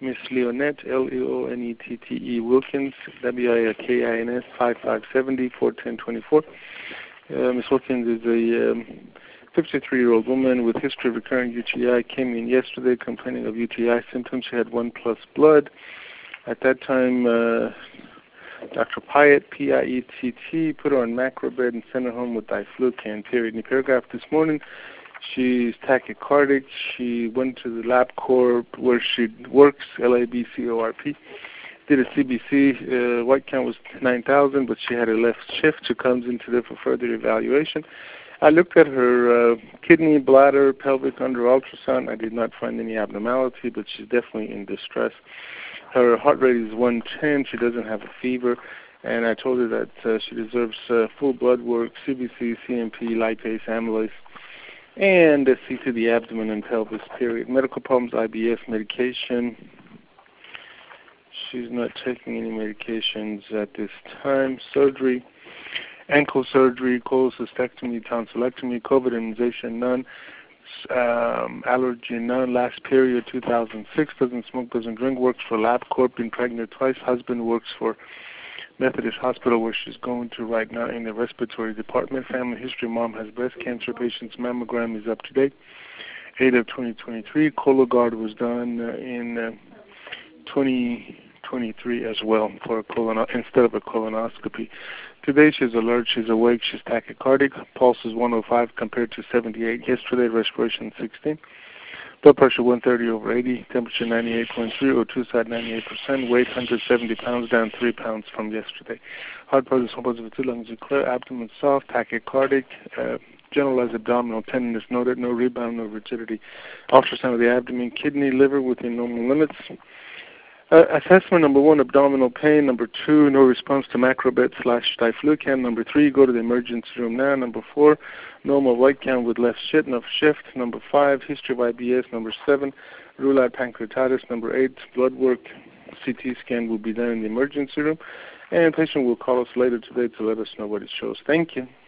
Miss Leonette, Leonette Wilkins, WIKINS, 5570, 41024. Miss Wilkins is a 53-year-old woman with history of recurrent UTI. Came in yesterday complaining of UTI symptoms. She had 1+ blood. At that time, Dr. Pyatt, P-I-E-T-T, put her on Macrobed and sent her home with diflucan, period. In the paragraph this morning, she's tachycardic. She went to the LabCorp where she works, LABCORP. Did a CBC. White count was 9,000, but she had a left shift. She comes in today for further evaluation. I looked at her kidney, bladder, pelvic under ultrasound. I did not find any abnormality, but she's definitely in distress. Her heart rate is 110. She doesn't have a fever. And I told her that she deserves full blood work, CBC, CMP, lipase, amylase, and a CT to the abdomen and pelvis, period. Medical problems, IBS, medication. She's not taking any medications at this time. Surgery, ankle surgery, cholecystectomy, tonsillectomy, COVID immunization, none. Allergy, none. Last period, 2006. Doesn't smoke, doesn't drink. Works for LabCorp. Been pregnant twice. Husband works for Methodist Hospital, where she's going to right now in the respiratory department. Family history: mom has breast cancer. Patient's mammogram is up to date. 8 of 2023. Cologuard was done in 2023 as well for a instead of a colonoscopy. Today she's alert, she's awake, she's tachycardic. Pulse is 105 compared to 78 yesterday. Respiration 16. Blood pressure 130/80. Temperature 98.3. O2 side 98%. Weight 170 pounds, down 3 pounds from yesterday. Heart presence, lungs are clear. Abdomen soft, tachycardic. Generalized abdominal tenderness noted. No rebound, no rigidity. Ultrasound of the abdomen, kidney, liver within normal limits. Assessment: number 1, abdominal pain. Number 2, no response to Macrobed/diflucan. Number 3, go to the emergency room now. Number 4, normal white count with left shift. Number 5, history of IBS. Number 7, rule out pancreatitis. Number 8, blood work, CT scan will be done in the emergency room. And patient will call us later today to let us know what it shows. Thank you.